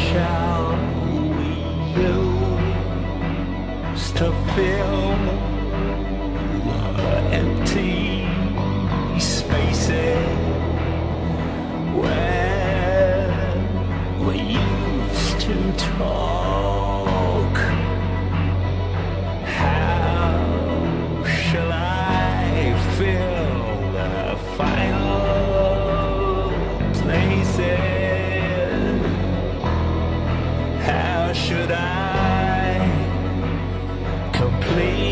shall we use to fill the empty spaces where we used to talk? How shall I fill the final places? How should I complete